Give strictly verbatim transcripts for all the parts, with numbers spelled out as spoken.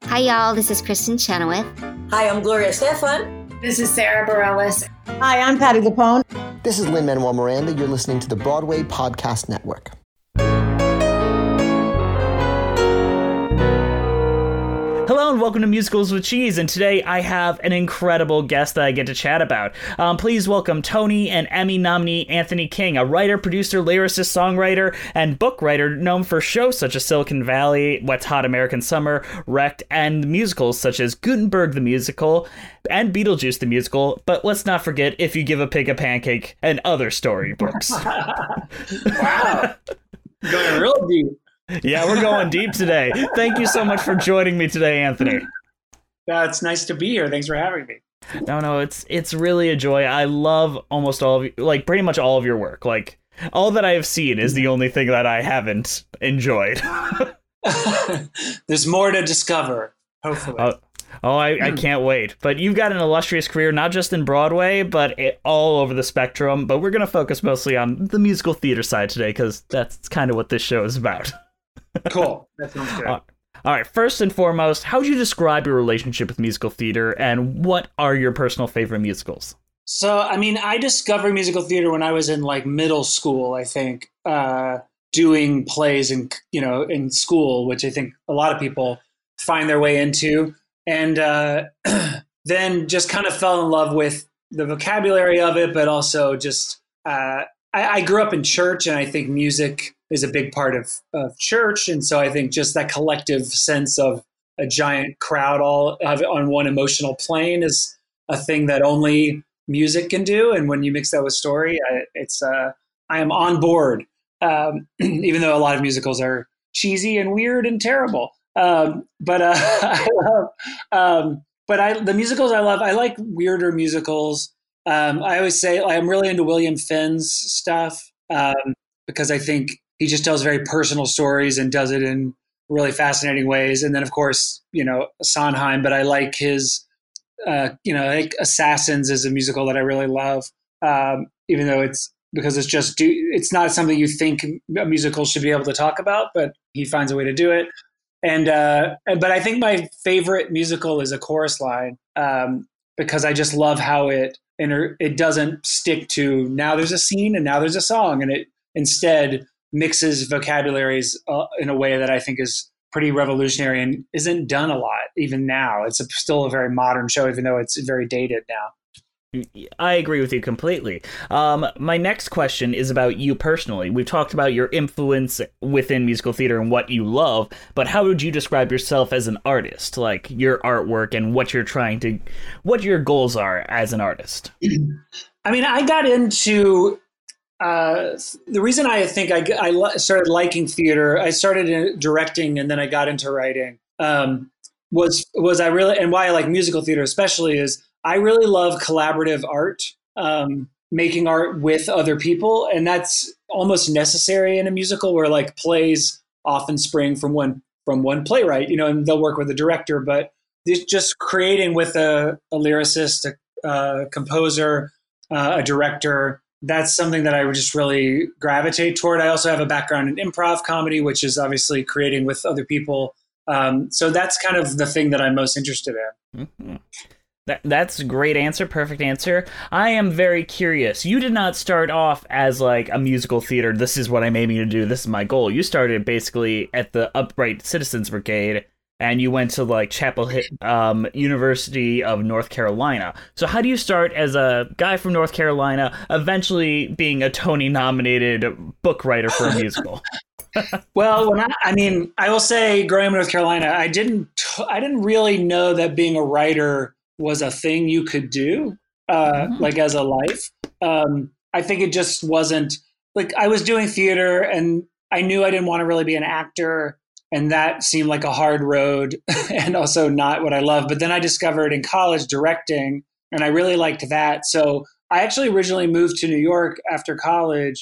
Hi, y'all. This is Kristen Chenoweth. Hi, I'm Gloria Stefan. This is Sarah Bareilles. Hi, I'm Patti LuPone. This is Lin-Manuel Miranda. You're listening to the Broadway Podcast Network. Hello and welcome to Musicals with Cheese, and today I have an incredible guest that I get to chat about. Um, please welcome Tony and Emmy nominee Anthony King, a writer, producer, lyricist, songwriter, and book writer known for shows such as Silicon Valley, What's Hot American Summer, Wrecked, and musicals such as Gutenberg the Musical and Beetlejuice the Musical, but let's not forget If You Give a Pig a Pancake and other storybooks. Wow. Going real deep. Yeah, we're going deep today. Thank you so much for joining me today, Anthony. Uh, it's nice to be here. Thanks for having me. No, no, it's it's really a joy. I love almost all of you, like pretty much all of your work. Like all that I have seen is the only thing that I haven't enjoyed. There's more to discover, hopefully. Uh, oh, I, I can't wait. But you've got an illustrious career, not just in Broadway, but it, all over the spectrum. But we're going to focus mostly on the musical theater side today, because that's kind of what this show is about. Cool. That sounds good. Uh, all right. First and foremost, how would you describe your relationship with musical theater, and what are your personal favorite musicals? So, I mean, I discovered musical theater when I was in like middle school, I think, uh, doing plays in, you know, in school, which I think a lot of people find their way into. And uh, then just kind of fell in love with the vocabulary of it, but also just, uh, I, I grew up in church, and I think music is a big part of, of church. And so I think just that collective sense of a giant crowd all on one emotional plane is a thing that only music can do. And when you mix that with story, I, it's uh, I am on board, um, even though a lot of musicals are cheesy and weird and terrible. Um, but uh, I love, um, but I the musicals I love. I like weirder musicals. Um, I always say I'm really into William Finn's stuff um, because I think he just tells very personal stories and does it in really fascinating ways. And then, of course, you know, Sondheim, but I like his, uh, you know, like Assassins is a musical that I really love, um, even though it's because it's just, do, it's not something you think a musical should be able to talk about, but he finds a way to do it. And, uh, but I think my favorite musical is A Chorus Line um, because I just love how it, inter- it doesn't stick to now there's a scene and now there's a song, and it instead mixes vocabularies uh, in a way that I think is pretty revolutionary and isn't done a lot even now. It's a, still a very modern show, even though it's very dated now. I agree with you completely. Um, my next question is about you personally. We've talked about your influence within musical theater and what you love, but how would you describe yourself as an artist? Like your artwork and what you're trying to, what your goals are as an artist? I mean, I got into Uh, the reason I think I, I started liking theater, I started directing and then I got into writing, um, was, was I really, and why I like musical theater especially is I really love collaborative art, um, making art with other people. And that's almost necessary in a musical where like plays often spring from one, from one playwright, you know, and they'll work with a director, but just creating with a, a lyricist, a, a composer, uh, a director. That's something that I would just really gravitate toward. I also have a background in improv comedy, which is obviously creating with other people. Um, so that's kind of the thing that I'm most interested in. Mm-hmm. That, that's a great answer. Perfect answer. I am very curious. You did not start off as like a musical theater. This is what I'm aiming to do. This is my goal. You started basically at the Upright Citizens Brigade, and you went to like Chapel Hill, um, University of North Carolina. So how do you start as a guy from North Carolina, eventually being a Tony-nominated book writer for a musical? Well, when I, I mean, I will say, growing up in North Carolina, I didn't, I didn't really know that being a writer was a thing you could do, uh, mm. like as a life. Um, I think it just wasn't like I was doing theater, and I knew I didn't want to really be an actor. And that seemed like a hard road and also not what I love. But then I discovered in college directing, and I really liked that. So I actually originally moved to New York after college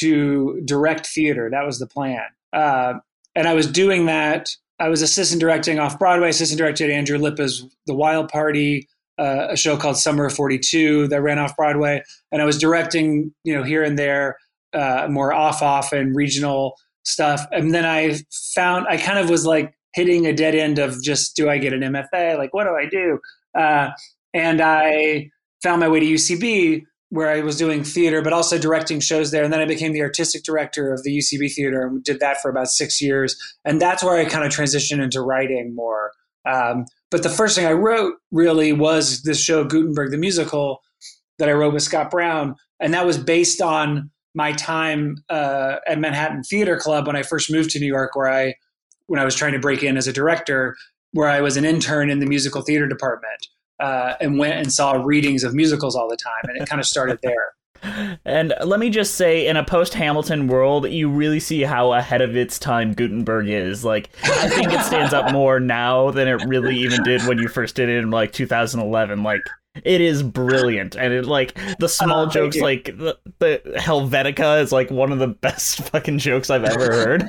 to direct theater. That was the plan. Uh, and I was doing that. I was assistant directing off Broadway, assistant directed Andrew Lippa's The Wild Party, uh, a show called Summer of forty-two that ran off Broadway. And I was directing, you know, here and there, uh, more off-off and regional stuff. And then I found, I kind of was like, hitting a dead end of just, do I get an M F A? Like, what do I do? Uh, and I found my way to U C B, where I was doing theater, but also directing shows there. And then I became the artistic director of the U C B Theater and did that for about six years. And that's where I kind of transitioned into writing more. Um, but the first thing I wrote really was this show, Gutenberg the Musical, that I wrote with Scott Brown. And that was based on my time uh, at Manhattan Theater Club when I first moved to New York, where I, when I was trying to break in as a director, where I was an intern in the musical theater department uh, and went and saw readings of musicals all the time. And it kind of started there. And let me just say, in a post-Hamilton world, you really see how ahead of its time Gutenberg is. Like, I think it stands up more now than it really even did when you first did it in, like, two thousand eleven. Like, it is brilliant. And, it, like, the small uh, jokes, like, the, the Helvetica is, like, one of the best fucking jokes I've ever heard.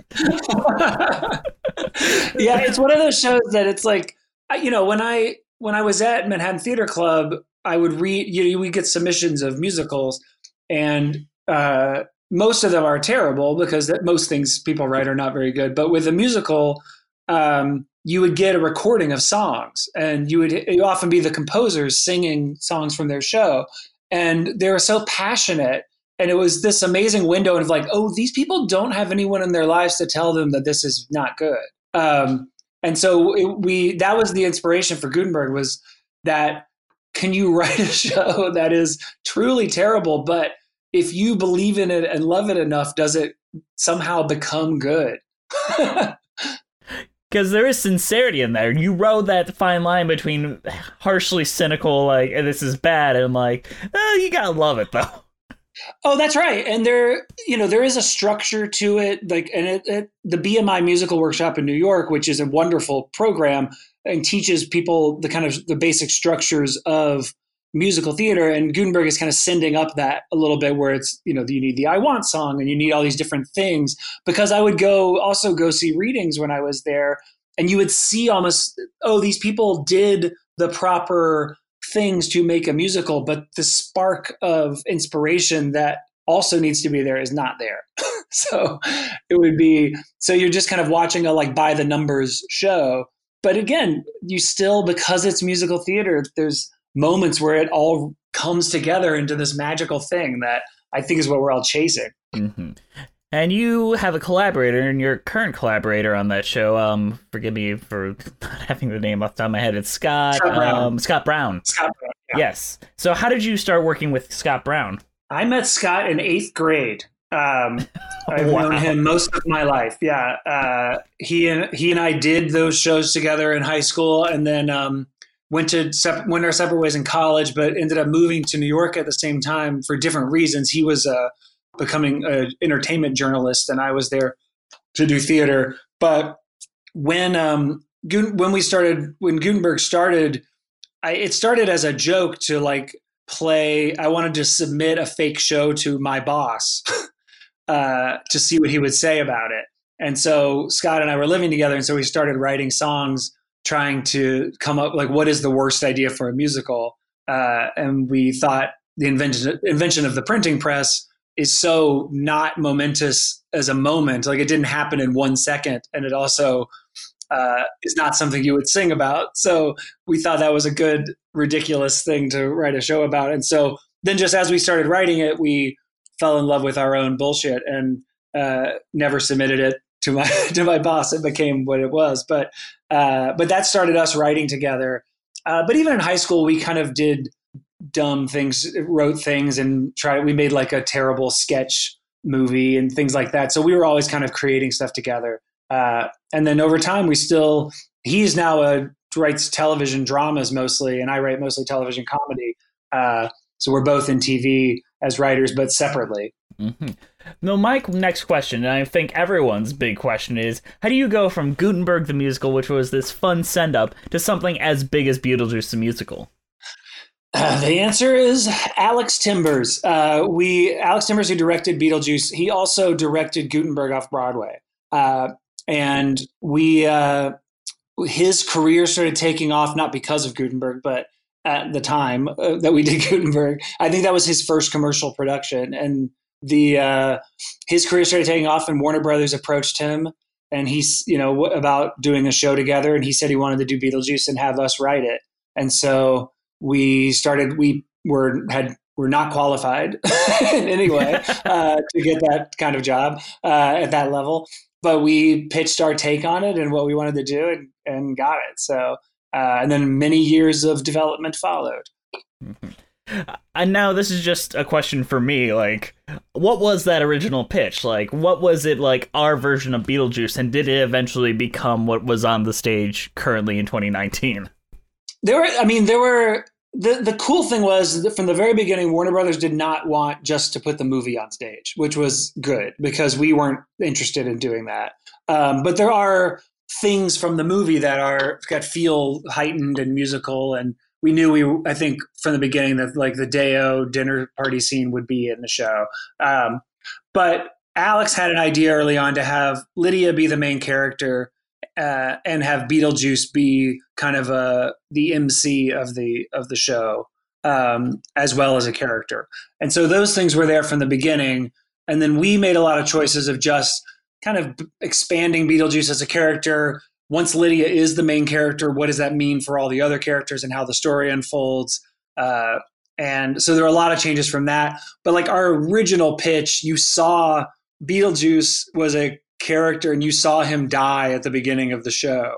Yeah, it's one of those shows that it's like, you know, when I when I was at Manhattan Theater Club, I would read, you know, we get submissions of musicals, and uh, most of them are terrible because that most things people write are not very good. But with a musical, um, you would get a recording of songs, and you would you often be the composers singing songs from their show, and they were so passionate. And it was this amazing window of like, oh, these people don't have anyone in their lives to tell them that this is not good. Um, and so it, we that was the inspiration for Gutenberg, was that, can you write a show that is truly terrible, but if you believe in it and love it enough, does it somehow become good? Because there is sincerity in there. You rode that fine line between harshly cynical, like, this is bad, and like, eh, you gotta love it though. Oh, that's right. And there, you know, there is a structure to it. Like, and it, it, the B M I Musical Workshop in New York, which is a wonderful program and teaches people the kind of the basic structures of musical theater. And Gutenberg is kind of sending up that a little bit, where it's, you know, you need the I Want song and you need all these different things. Because I would go also go see readings when I was there, and you would see almost, oh, these people did the proper things to make a musical, but the spark of inspiration that also needs to be there is not there. So it would be, so you're just kind of watching a like by the numbers show. But again, you still, because it's musical theater, there's moments where it all comes together into this magical thing that I think is what we're all chasing. Mm-hmm. And you have a collaborator, and your current collaborator on that show, um, forgive me for not having the name off the top of my head, it's Scott, Scott Brown. Um, Scott Brown. Scott Brown, yeah. Yes. So how did you start working with Scott Brown? I met Scott in eighth grade. Um, I've Wow. known him most of my life. Yeah. Uh, he and he and I did those shows together in high school, and then um, went to sep- went our separate ways in college, but ended up moving to New York at the same time for different reasons. He was uh, becoming an entertainment journalist, and I was there to do theater. But when um, when we started, when Gutenberg started, I, it started as a joke to like play. I wanted to submit a fake show to my boss uh, to see what he would say about it. And so Scott and I were living together, and so we started writing songs, trying to come up like, what is the worst idea for a musical? Uh, and we thought the invention invention of the printing press is so not momentous as a moment. Like, it didn't happen in one second. And it also uh, is not something you would sing about. So we thought that was a good, ridiculous thing to write a show about. And so then just as we started writing it, we fell in love with our own bullshit and uh, never submitted it to my, to my boss. It became what it was. But, uh, but that started us writing together. Uh, but even in high school, we kind of did dumb things, wrote things, and tried. We made like a terrible sketch movie and things like that. So we were always kind of creating stuff together. Uh, and then over time, we still. He's now a writes television dramas mostly, and I write mostly television comedy. Uh, so we're both in T V as writers, but separately. Mm-hmm. No, my next question, and I think everyone's big question, is how do you go from Gutenberg the Musical, which was this fun send-up, to something as big as Beetlejuice the Musical? Uh, the answer is Alex Timbers. Uh, we Alex Timbers, who directed Beetlejuice, he also directed Gutenberg off Broadway, uh, and we uh, his career started taking off not because of Gutenberg, but at the time uh, that we did Gutenberg, I think that was his first commercial production, and the uh, his career started taking off, and Warner Brothers approached him and he's, you know, about doing a show together. And he said he wanted to do Beetlejuice and have us write it. And so we started, we were, had, were not qualified in any way uh, to get that kind of job uh, at that level. But we pitched our take on it and what we wanted to do and, and got it. So, uh, and then many years of development followed. Mm-hmm. And now this is just a question for me. Like, what was that original pitch? Like, what was it like our version of Beetlejuice? And did it eventually become what was on the stage currently in twenty nineteen? There were, I mean, there were, the, the cool thing was that from the very beginning, Warner Brothers did not want just to put the movie on stage, which was good because we weren't interested in doing that. Um, but there are things from the movie that are, that feel heightened and musical, and we knew we, I think from the beginning that like the Day-O dinner party scene would be in the show. Um, but Alex had an idea early on to have Lydia be the main character uh, and have Beetlejuice be kind of a, the M C of the, of the show um, as well as a character. And so those things were there from the beginning. And then we made a lot of choices of just kind of expanding Beetlejuice as a character. Once Lydia is the main character, what does that mean for all the other characters and how the story unfolds? Uh, and so there are a lot of changes from that. But like our original pitch, you saw Beetlejuice was a character and you saw him die at the beginning of the show.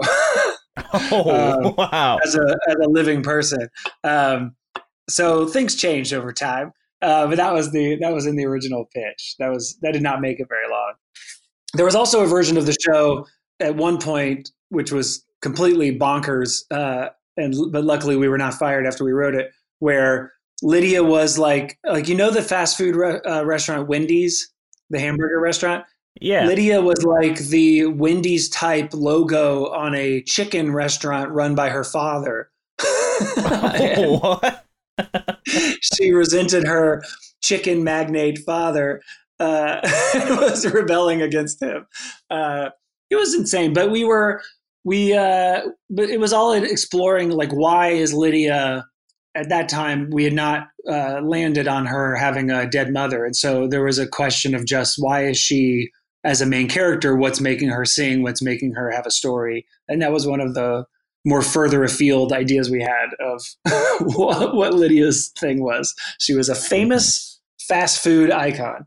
Oh, um, wow. As a, as a living person. Um, so things changed over time. Uh, but that was the, that was in the original pitch. That was, that did not make it very long. There was also a version of the show at one point, which was completely bonkers. Uh, and, but luckily we were not fired after we wrote it, where Lydia was like, like, you know, the fast food re- uh, restaurant, Wendy's, the hamburger restaurant. Yeah. Lydia was like the Wendy's type logo on a chicken restaurant run by her father. What? She resented her chicken magnate father, uh, and was rebelling against him. Uh, it was insane, but we were, we, uh, but it was all exploring, like, why is Lydia, at that time, we had not uh, landed on her having a dead mother. And so there was a question of just, why is she, as a main character, what's making her sing, what's making her have a story? And that was one of the more further afield ideas we had of what, what Lydia's thing was. She was a famous fast food icon.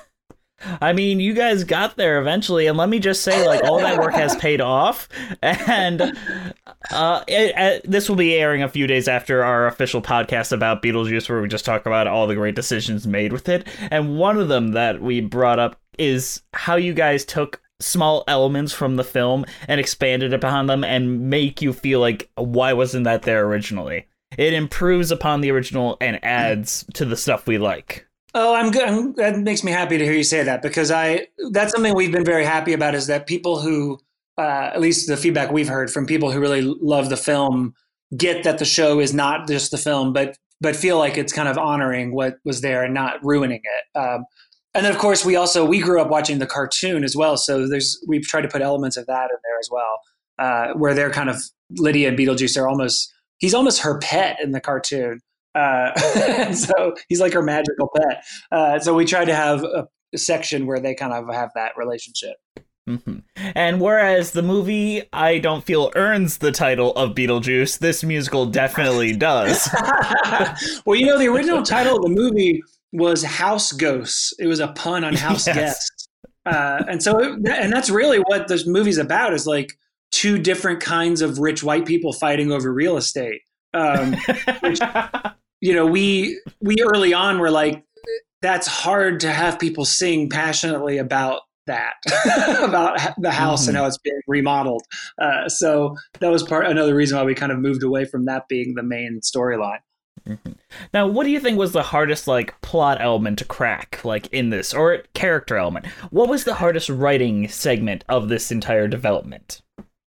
I mean, you guys got there eventually, and let me just say, like, all that work has paid off, and uh, it, it, this will be airing a few days after our official podcast about Beetlejuice, where we just talk about all the great decisions made with it, and one of them that we brought up is how you guys took small elements from the film and expanded upon them and make you feel like, why wasn't that there originally? It improves upon the original and adds to the stuff we like. Oh, I'm good. I'm, that makes me happy to hear you say that, because I that's something we've been very happy about, is that people who, uh, at least the feedback we've heard from people who really love the film, get that the show is not just the film, but but feel like it's kind of honoring what was there and not ruining it. Um, and then, of course, we also we grew up watching the cartoon as well, so there's we've tried to put elements of that in there as well, uh, where they're kind of Lydia and Beetlejuice are almost he's almost her pet in the cartoon. Uh, and so he's like her magical pet. Uh, so we tried to have a, a section where they kind of have that relationship. Mm-hmm. And whereas the movie, I don't feel earns the title of Beetlejuice, this musical definitely does. Well, you know, the original title of the movie was House Ghosts. It was a pun on House Yes. Guests. Uh, and so, it, and that's really what this movie's about, is like two different kinds of rich white people fighting over real estate. Um, which, you know, we we early on were like, that's hard to have people sing passionately about that, about the house mm-hmm. and how it's being remodeled. Uh, so that was part another reason why we kind of moved away from that being the main storyline. Mm-hmm. Now, what do you think was the hardest, like, plot element to crack, like, in this, or character element? What was the hardest writing segment of this entire development?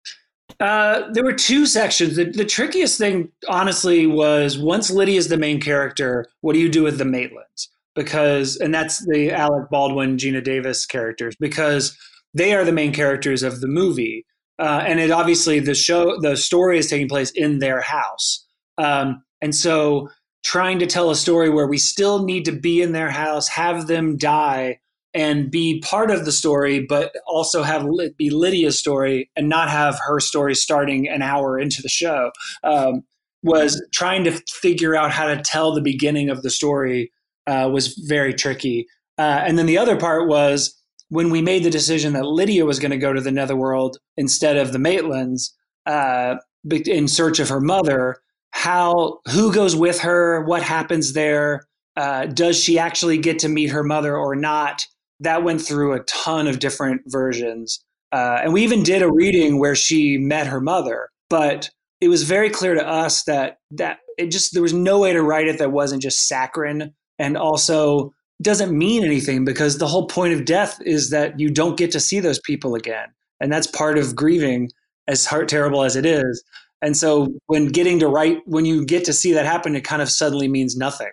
Uh, there were two sections. The, the trickiest thing, honestly, was once Lydia's the main character, what do you do with the Maitlands? Because, and that's the Alec Baldwin, Gina Davis characters, because they are the main characters of the movie. Uh, and it obviously, the show, the story is taking place in their house. Um, and so trying to tell a story where we still need to be in their house, have them die, and be part of the story, but also have it be Lydia's story and not have her story starting an hour into the show, um, was trying to figure out how to tell the beginning of the story uh, was very tricky. Uh, and then the other part was when we made the decision that Lydia was going to go to the Netherworld instead of the Maitlands uh, in search of her mother, how, who goes with her, what happens there, uh, does she actually get to meet her mother or not? That went through a ton of different versions. Uh, and we even did a reading where she met her mother, but it was very clear to us that that it just, there was no way to write it that wasn't just saccharine, and also doesn't mean anything, because the whole point of death is that you don't get to see those people again. And that's part of grieving, as heart terrible as it is. And so when getting to write, when you get to see that happen, it kind of suddenly means nothing.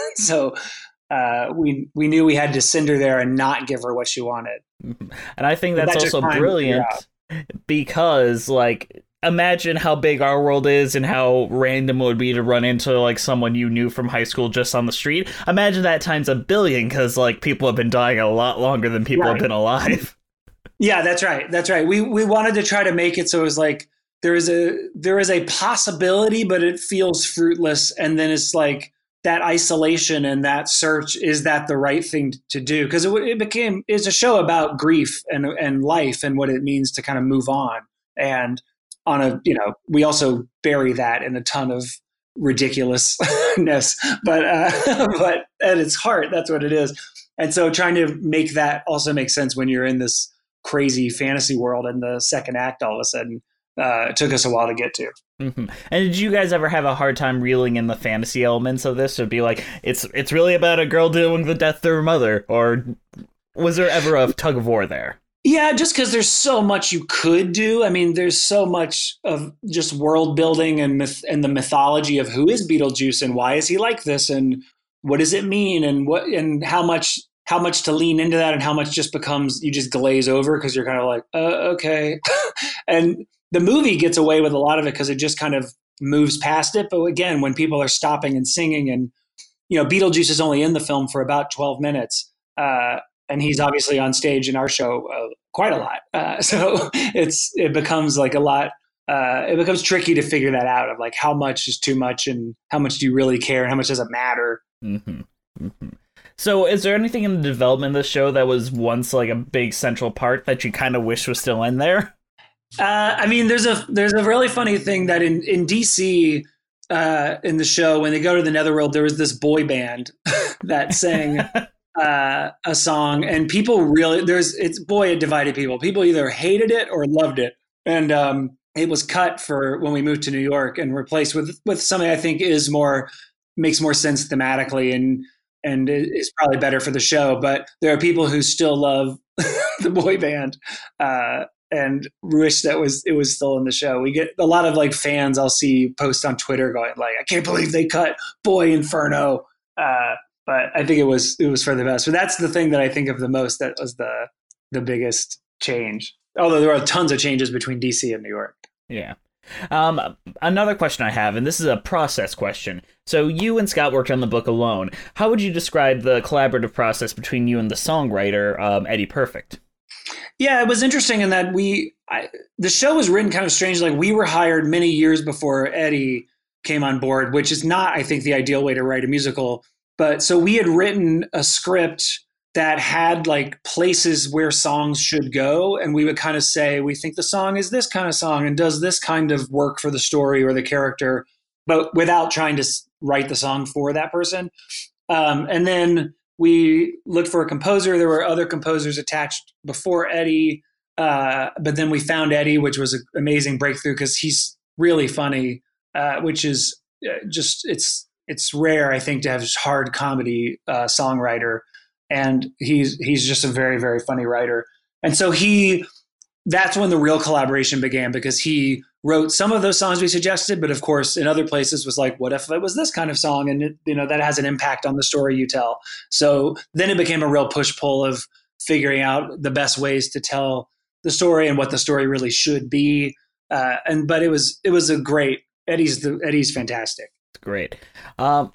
so uh, we we knew we had to send her there and not give her what she wanted. And I think that's That also brilliant because, like, imagine how big our world is and how random it would be to run into like someone you knew from high school just on the street. Imagine that times a billion, because like people have been dying a lot longer than people right. have been alive. Yeah, that's right. That's right. We we wanted to try to make it so it was like there is a there is a possibility, but it feels fruitless. And then it's like that isolation and that search, is that the right thing to do? Because it, it became it's a show about grief and and life and what it means to kind of move on. And on a, you know, we also bury that in a ton of ridiculousness, but, uh, but at its heart, that's what it is. And so trying to make that also make sense when you're in this crazy fantasy world in the second act, all of a sudden, uh, it took us a while to get to. Mm-hmm. And did you guys ever have a hard time reeling in the fantasy elements of this? Or be like, it's, it's really about a girl dealing with the death of her mother? Or was there ever a tug of war there? Yeah, just because there's so much you could do. I mean, there's so much of just world building and myth and the mythology of who is Beetlejuice and why is he like this and what does it mean and what and how much how much to lean into that and how much just becomes you just glaze over because you're kind of like, uh, okay. And the movie gets away with a lot of it because it just kind of moves past it. But again, when people are stopping and singing, and you know, Beetlejuice is only in the film for about twelve minutes. Uh, And he's obviously on stage in our show uh, quite a lot. Uh, so it's it becomes like a lot. Uh, it becomes tricky to figure that out of like how much is too much and how much do you really care and how much does it matter. Mm-hmm. Mm-hmm. So is there anything in the development of the show that was once like a big central part that you kind of wish was still in there? Uh, I mean, there's a there's a really funny thing that in, in D C uh, in the show, when they go to the Netherworld, there was this boy band that sang uh, a song, and people really there's it's boy it divided people. People either hated it or loved it, and um, it was cut for when we moved to New York and replaced with with something I think is more makes more sense thematically and and is probably better for the show. But there are people who still love the boy band. Uh, and wish that was it was still in the show. We get a lot of like fans I'll see post on Twitter going like, I can't believe they cut Boy Inferno. Uh, but I think it was it was for the best. But that's the thing that I think of the most. That was the the biggest change. Although there are tons of changes between D C and New York. Yeah. Um, another question I have, and this is a process question. So you and Scott worked on the book alone. How would you describe the collaborative process between you and the songwriter, um, Eddie Perfect? Yeah, it was interesting in that we, I, the show was written kind of strange. Like we were hired many years before Eddie came on board, which is not, I think, the ideal way to write a musical. But so we had written a script that had like places where songs should go. And we would kind of say, we think the song is this kind of song and does this kind of work for the story or the character, but without trying to write the song for that person. Um, and then we looked for a composer. There were other composers attached before Eddie, uh, but then we found Eddie, which was an amazing breakthrough because he's really funny, uh, which is just it's it's rare, I think, to have this hard comedy uh, songwriter, and he's he's just a very very funny writer. And so he that's when the real collaboration began because he wrote some of those songs we suggested, but of course in other places was like, what if it was this kind of song? And it, you know, that has an impact on the story you tell. So then it became a real push pull of figuring out the best ways to tell the story and what the story really should be. Uh, and, but it was, it was a great, Eddie's the Eddie's fantastic. Great. Um,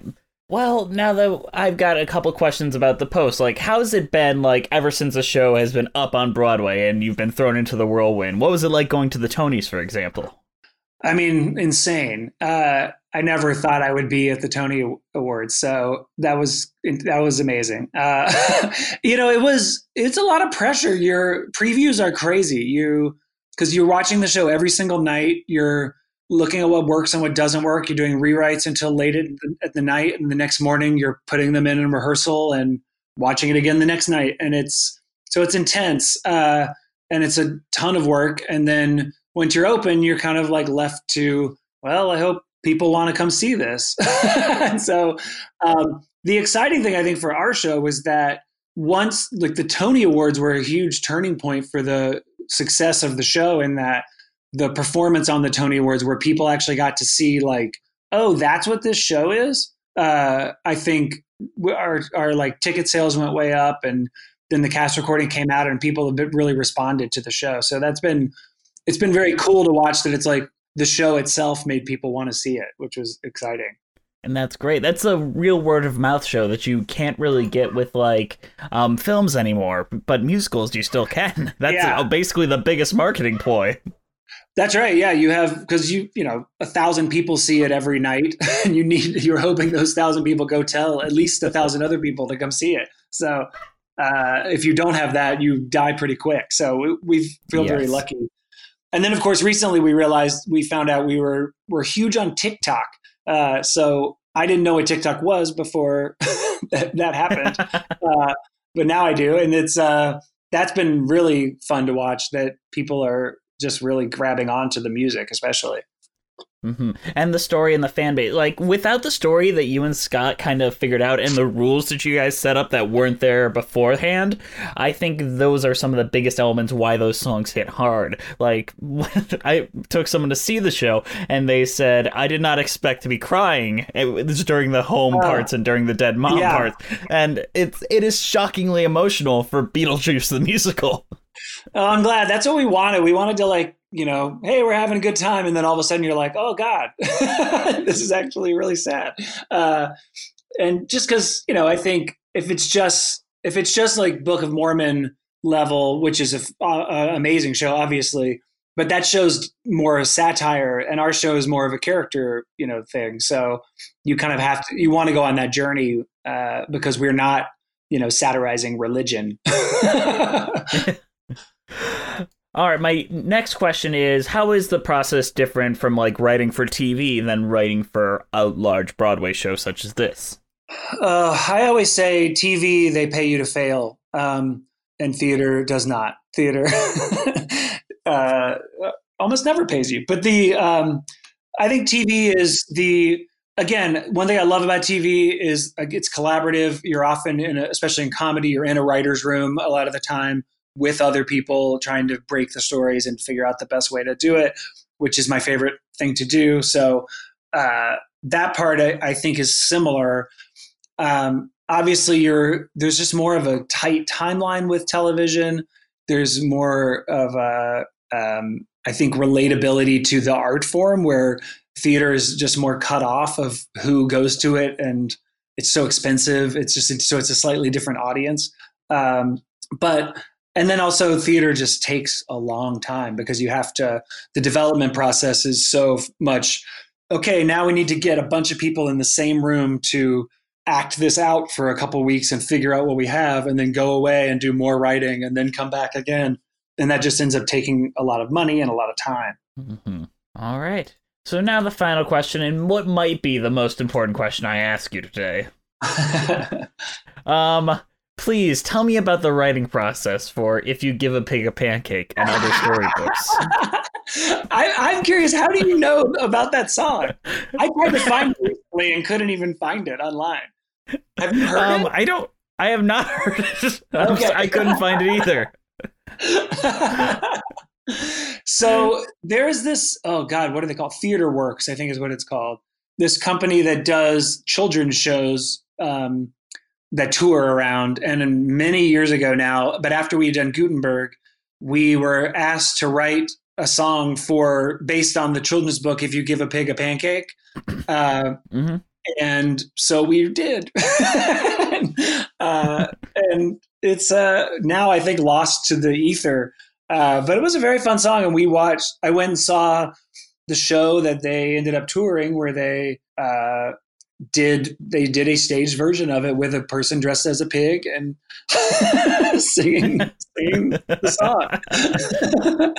Well, now that I've got a couple questions about the post, like, how's it been, like, ever since the show has been up on Broadway and you've been thrown into the whirlwind? What was it like going to the Tonys, for example? I mean, insane. Uh, I never thought I would be at the Tony Awards, so that was that was amazing. Uh, you know, it was it's a lot of pressure. Your previews are crazy. You because you're watching the show every single night. You're looking at what works and what doesn't work. You're doing rewrites until late at the, at the night, and the next morning you're putting them in in rehearsal and watching it again the next night. And it's so it's intense, uh, and it's a ton of work. And then once you're open, you're kind of like left to, well, I hope people want to come see this. And so um, the exciting thing I think for our show was that once like the Tony Awards were a huge turning point for the success of the show, in that the performance on the Tony Awards where people actually got to see like, oh, that's what this show is. Uh, I think our, our like ticket sales went way up, and then the cast recording came out and people have been, really responded to the show. So that's been, it's been very cool to watch that it's like the show itself made people want to see it, which was exciting. And that's great. That's a real word of mouth show that you can't really get with like um, films anymore, but musicals you still can. That's yeah. basically the biggest marketing ploy. That's right. Yeah, you have, because you you know a thousand people see it every night, and you need you're hoping those thousand people go tell at least a thousand other people to come see it. So uh, if you don't have that, you die pretty quick. So we, we feel yes. very lucky. And then, of course, recently we realized we found out we were were huge on TikTok. Uh, so I didn't know what TikTok was before that, that happened, uh, but now I do, and it's uh, that's been really fun to watch. That people are just really grabbing onto the music, especially. Mm-hmm. And the story and the fan base, like without the story that you and Scott kind of figured out and the rules that you guys set up that weren't there beforehand, I think those are some of the biggest elements why those songs hit hard. Like I took someone to see the show and they said, I did not expect to be crying. It was during the home uh, parts and during the dead mom yeah. parts. And it's, it is shockingly emotional for Beetlejuice the musical. Oh, I'm glad. That's what we wanted. We wanted to like, you know, hey, we're having a good time. And then all of a sudden you're like, oh, God, this is actually really sad. Uh, and just because, you know, I think if it's just if it's just like Book of Mormon level, which is an uh, amazing show, obviously, but that show's more satire and our show is more of a character, you know, thing. So you kind of have to you want to go on that journey uh, because we're not, you know, satirizing religion. All right, my next question is, how is the process different from like writing for T V than writing for a large Broadway show such as this? Uh, I always say T V, they pay you to fail, um, and theater does not. Theater uh, almost never pays you. But the um, I think T V is the, again, one thing I love about T V is uh, it's collaborative. You're often, in a, especially in comedy, you're in a writer's room a lot of the time with other people trying to break the stories and figure out the best way to do it, which is my favorite thing to do. So uh, that part I, I think is similar. Um, obviously, you're there's just more of a tight timeline with television. There's more of a, um, I think, relatability to the art form, where theater is just more cut off of who goes to it, and it's so expensive. It's just so it's a slightly different audience. Um, but And then also theater just takes a long time because you have to, the development process is so much, okay, now we need to get a bunch of people in the same room to act this out for a couple of weeks and figure out what we have and then go away and do more writing and then come back again. And that just ends up taking a lot of money and a lot of time. Mm-hmm. All right. So now the final question, and what might be the most important question I ask you today. um... Please tell me about the writing process for If You Give a Pig a Pancake and other storybooks. I, I'm curious, how do you know about that song? I tried to find it recently and couldn't even find it online. Have you heard um, it? I don't. I have not heard it. Okay. I couldn't find it either. So there's this, oh God, what do they call it? Theater Works, I think is what it's called. This company that does children's shows, um, that tour around. And many years ago now, but after we had done Gutenberg, we were asked to write a song for based on the children's book, If You Give a Pig a Pancake. Uh, mm-hmm. And so we did. uh, and it's uh, now, I think, lost to the ether. Uh, but it was a very fun song. And we watched, I went and saw the show that they ended up touring where they uh, did, they did a staged version of it with a person dressed as a pig and singing, singing the song.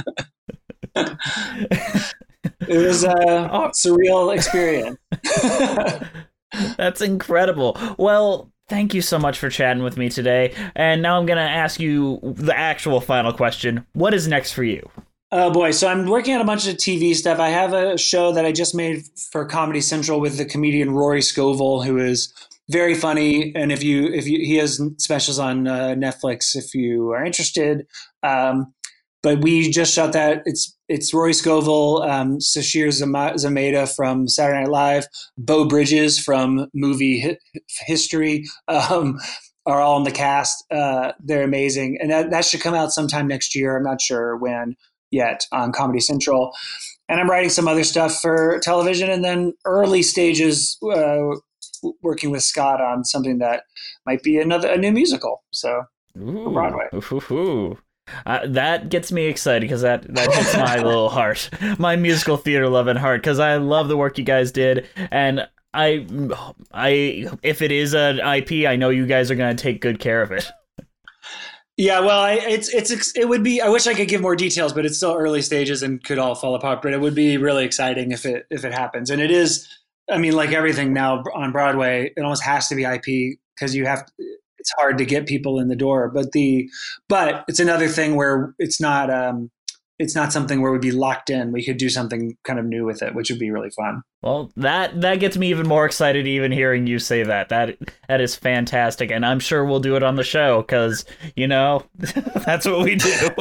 It was a oh. surreal experience. That's incredible. Well, thank you so much for chatting with me today. And now I'm going to ask you the actual final question. What is next for you? Oh, boy. So I'm working on a bunch of T V stuff. I have a show that I just made for Comedy Central with the comedian Rory Scovel, who is very funny. And if you, if you, he has specials on uh, Netflix if you are interested. Um, but we just shot that. It's it's Rory Scovel, um, Sashir Zameda from Saturday Night Live, Beau Bridges from Movie Hi- History um, are all in the cast. Uh, they're amazing. And that, that should come out sometime next year. I'm not sure when yet on Comedy Central. And I'm writing some other stuff for television, and then early stages uh, working with Scott on something that might be another a new musical. So Ooh, for Broadway. Ooh, ooh. Uh, that gets me excited because that, that hits my little heart, my musical theater loving heart, because I love the work you guys did. And I, I, if it is an I P, I know you guys are going to take good care of it. Yeah, well, I, it's it's it would be. I wish I could give more details, but it's still early stages and could all fall apart. But it would be really exciting if it if it happens. And it is. I mean, like everything now on Broadway, it almost has to be I P because you have. It's hard to get people in the door. But the but it's another thing where it's not um, it's not something where we'd be locked in. We could do something kind of new with it, which would be really fun. Well, that that gets me even more excited even hearing you say that. That that is fantastic, and I'm sure we'll do it on the show because, you know, that's what we do.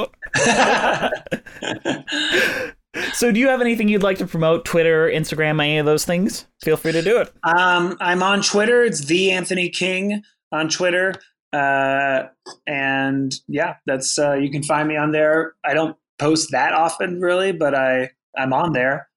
So do you have anything you'd like to promote? Twitter, Instagram, any of those things? Feel free to do it. Um, I'm on Twitter. It's the Anthony King on Twitter. Uh, and yeah, that's uh, you can find me on there. I don't post that often really, but I, I'm on there.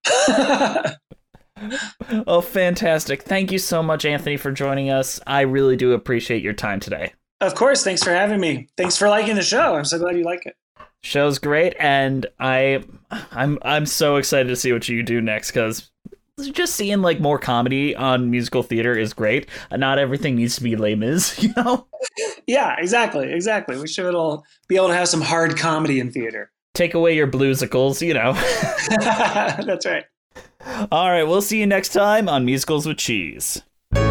Oh, fantastic. Thank you so much, Anthony, for joining us. I really do appreciate your time today. Of course. Thanks for having me. Thanks for liking the show. I'm so glad you like it. Show's great, and I, I'm I'm so excited to see what you do next, because just seeing like more comedy on musical theater is great. Not everything needs to be Les Mis, you know? Yeah, exactly, exactly. We should all be able to have some hard comedy in theater. Take away your bluesicles, you know. That's right. All right, we'll see you next time on Musicals with Cheese.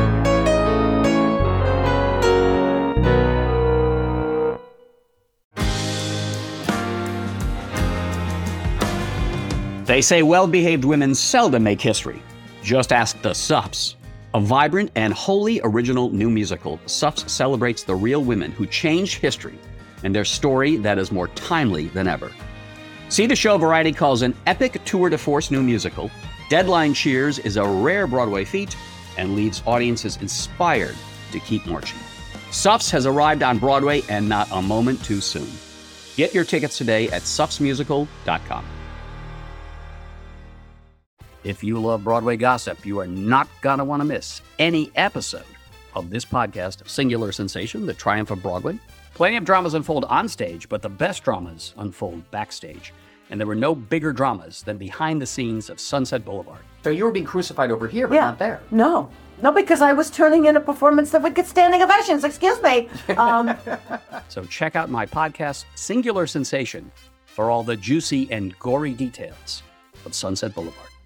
They say well-behaved women seldom make history. Just ask the Suffs. A vibrant and wholly original new musical, Suffs celebrates the real women who changed history and their story that is more timely than ever. See the show Variety calls an epic tour de force new musical. Deadline cheers is a rare Broadway feat and leaves audiences inspired to keep marching. Suffs has arrived on Broadway, and not a moment too soon. Get your tickets today at suffs musical dot com. If you love Broadway gossip, you are not going to want to miss any episode of this podcast of Singular Sensation, The Triumph of Broadway. Plenty of dramas unfold on stage, but the best dramas unfold backstage. And there were no bigger dramas than behind the scenes of Sunset Boulevard. So you were being crucified over here, but yeah. not there. No. No, because I was turning in a performance that would get standing ovations. Excuse me. Um, so check out my podcast, Singular Sensation, for all the juicy and gory details of Sunset Boulevard.